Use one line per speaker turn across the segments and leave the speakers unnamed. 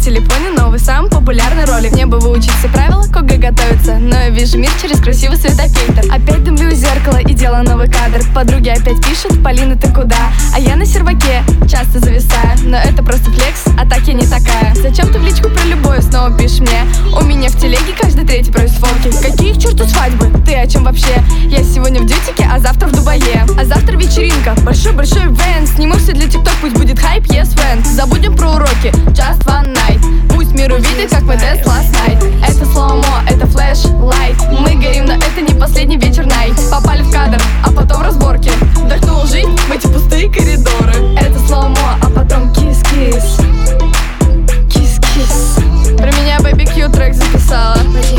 телефоне новый, самый популярный ролик. Мне бы выучить все правила, как готовиться, но я вижу мир через красивый светофильтр. Опять дымлю у зеркала и делаю новый кадр. Подруги опять пишут: Полина, ты куда? А я на серваке часто зависаю, но это просто флекс, а так я не такая. Зачем ты в личку про любовь снова пишешь мне? У меня в телеге каждый третий просит фотки. Какие к черту свадьбы? Ты о чем вообще? Я сегодня в дьютике, а завтра в Дубае. А завтра вечеринка, большой-большой ивент. Сниму все для ТикТок, пусть будет хайп, yes friend. Забудем про уроки, just one night. Пусть мир увидит, как мы dance last night. Это слоумо, это флэш-лайт. Мы горим, но это не последний вечер найт. Попали в кадр, а потом разборки. Вдохнул жизнь в эти пустые коридоры. Это слоумо, а потом кис-кис. Кис-кис. Про меня Baby Q трек записала.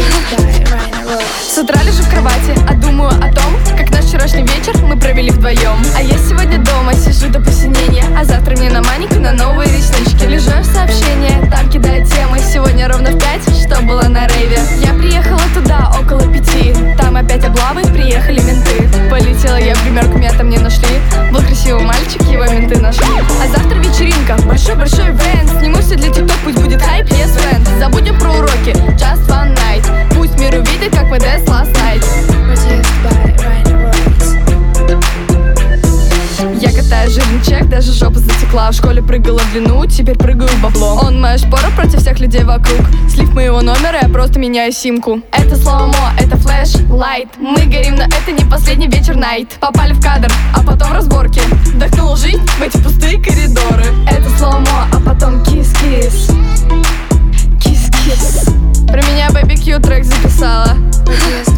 С утра лежу в кровати, а думаю о том, как наш вчерашний вечер мы провели вдвоем. А я сегодня дома сижу до посинения, а завтра мне на манику, на новые реснички. Лежу я в сообщения, там кидаю темы. Сегодня ровно в 5, что было на рейве. Я приехала туда около 5. Там опять облавы, приехали менты. Полетела я в гримерку, меня там не нашли. Был красивый мальчик, его менты нашли. А завтра вечеринка, большой-большой ивент. Сниму все для ТикТок, пусть будет хайп, yes friend. Забудем про уроки, just one night. Пусть мир увидит, как мы dance last night. Я катаю жирный чек, даже жопа затекла. В школе прыгала в длину, теперь прыгаю в бабло. Он моя шпора против всех людей вокруг. Слив моего номера, я просто меняю симку. Это слоумо, это флэш-лайт. Мы горим, но это не последний вечер найт. Попали в кадр, а потом разборки. Вдохнул жизнь в эти пустые коридоры. Это слоумо, а потом кис-кис. Кис-кис. Про меня Baby Q трек записала.